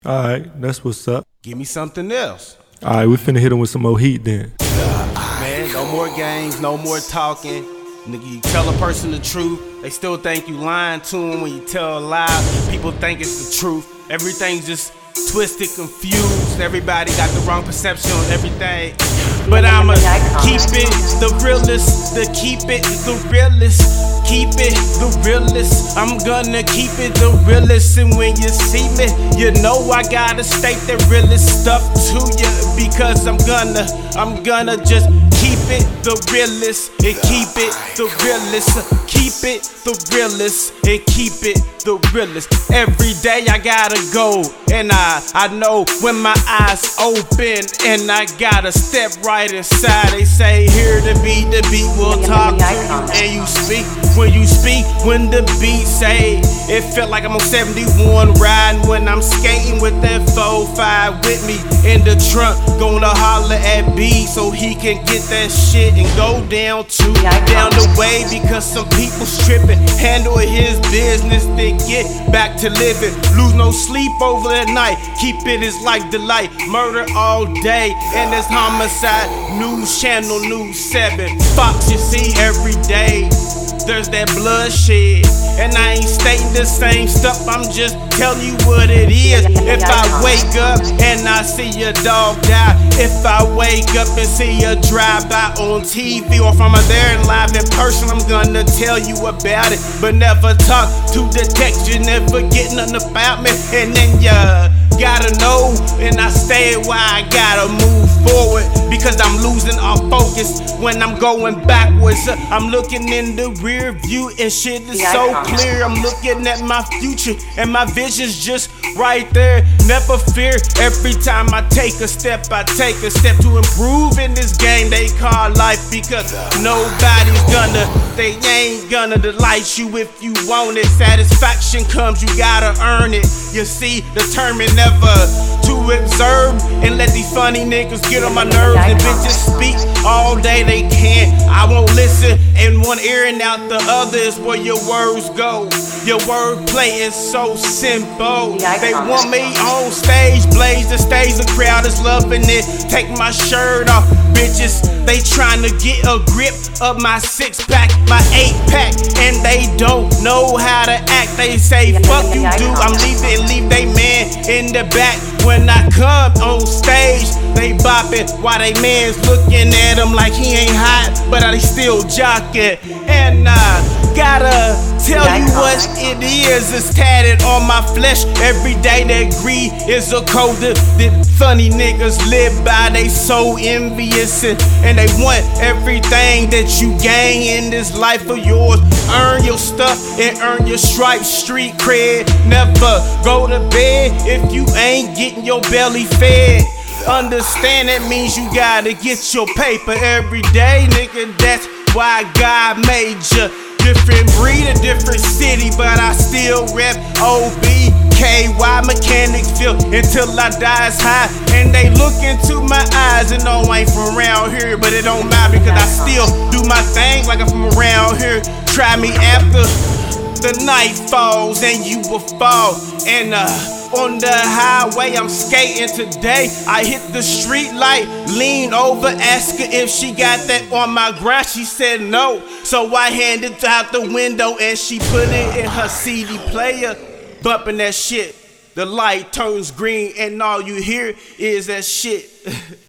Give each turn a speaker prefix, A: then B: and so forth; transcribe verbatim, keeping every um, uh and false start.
A: Alright, that's what's up.
B: Give me something else.
A: Alright, we finna hit him with some more heat then.
B: Man, no more games, no more talking. Nigga, you tell a person the truth, they still think you lying to them when you tell a lie. People think it's the truth. Everything's just twisted, confused. Everybody got the wrong perception on everything. But I'ma keep it the realest, the keep it the realest. Keep it the realest. I'm gonna keep it the realest. And when you see me, you know I gotta state the realest stuff to you. Because I'm gonna, I'm gonna just keep it the realest. And keep it the realest. Keep it the realest. And keep it the realest. Every day I gotta go. And I, I know when my eyes open. And I gotta step right inside. They say hear the beat, the beat will talk to you. And you speak when you speak, when the beat say. It felt like I'm on seventy-one riding when I'm skating with that four five with me in the trunk. Gonna holler at B so he can get that shit and go down to down the way. Because some people stripping, handle his business, then get back to living. Lose no sleep over that night. Keep it is like delight. Murder all day and it's homicide. News channel, news seven. Fox you see every day. There's that bloodshed, and I ain't stating the same stuff, I'm just telling you what it is. If I wake up and I see your dog die, if I wake up and see a drive-by on T V, or if I'm there and live in person, I'm gonna tell you about it. But never talk to the text, you never get nothing about me. And then you gotta know, and I stay where I gotta move forward. Because I'm losing all focus when I'm going backwards. I'm looking in the rear view and shit is so clear. I'm looking at my future and my vision's just right there. Never fear, every time I take a step, I take a step to improve in this game they call life. Because nobody's gonna, they ain't gonna delight you if you want it. Satisfaction comes, you gotta earn it. You see, determined never to observe and let these funny niggas get on my nerves. And bitches speak all day they can. I won't listen in one ear and out the other is where your words go. Your wordplay is so simple. They want me on stage, blaze the stage, the crowd is loving it. Take my shirt off, bitches, they trying to get a grip of my six pack, my eight pack, and they don't know how to act. They say fuck you do, I'm leaving, leave they man in the back. When I come on stage, they bopping while they man's looking at him like he ain't hot, but I still jocking. And I gotta tell you what it is, it's tatted on my flesh. Every day that greed is a code that, that funny niggas live by. They so envious and, and they want everything that you gain in this life of yours. Earn your stuff and earn your stripes, street cred. Never go to bed if you ain't getting your belly fed. Understand that means you gotta get your paper every day, nigga. That's why God made you. Different breed, a different city, but I still rep O B K Y Mechanicsville until I die is high. And they look into my eyes and know I ain't from around here, but it don't matter because I still do my thing like I'm from around here. Try me after the night falls and you will fall. And uh on the highway I'm skating today, I hit the street light, lean over, ask her if she got that on my grind. She said no, so I handed it out the window and she put it in her C D player. Bumping that shit, the light turns green and all you hear is that shit.